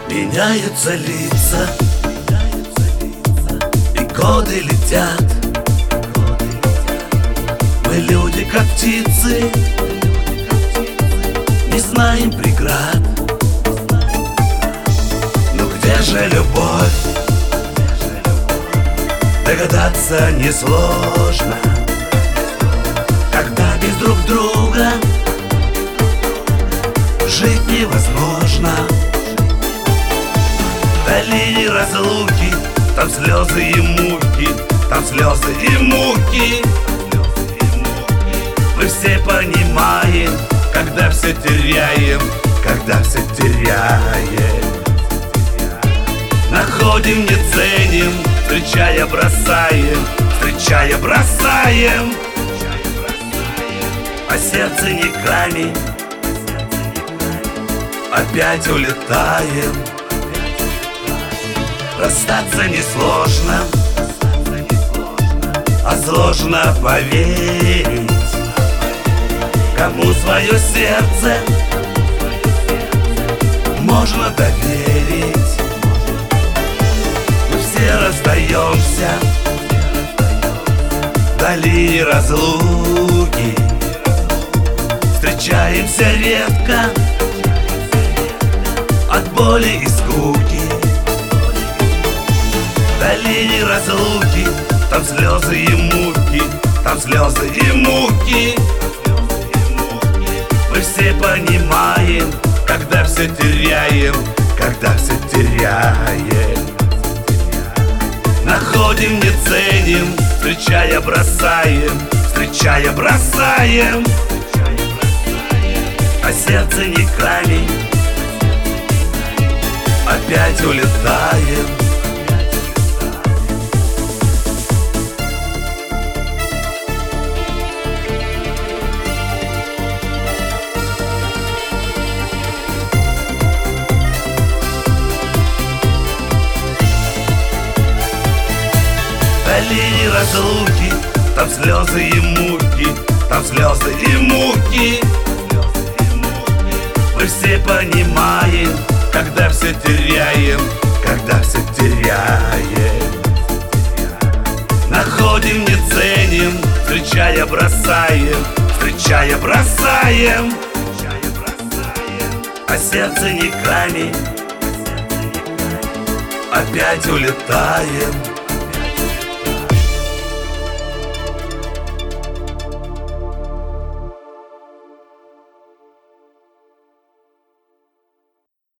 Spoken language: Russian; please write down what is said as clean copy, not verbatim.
Меняются лица, и годы летят. Мы люди, как птицы, не знаем преград. Но где же любовь? Догадаться несложно, когда без друг друга жить невозможно. В долине разлуки, там слезы и муки, там слезы и муки. Мы все понимаем, когда все теряем, когда все теряем. Находим, не ценим, встречая, бросаем, встречая, бросаем. А сердце не камень, опять улетаем. Расстаться несложно, а сложно поверить. Кому свое сердце можно доверить? Мы все расстаемся в долине разлуки, встречаемся редко от боли и скуки. В долине разлуки, там слезы и муки, там слезы и муки. Мы все понимаем, когда все теряем, когда все теряем. Находим, не ценим, встречая, бросаем, встречая, бросаем. А сердце не камень, опять улетаем. В долине разлуки, там слезы и муки, там слезы и муки. Мы все понимаем, когда все теряем, когда все теряем. Находим, не ценим, встречая, бросаем, встречая, бросаем. А сердце не камень, опять улетаем.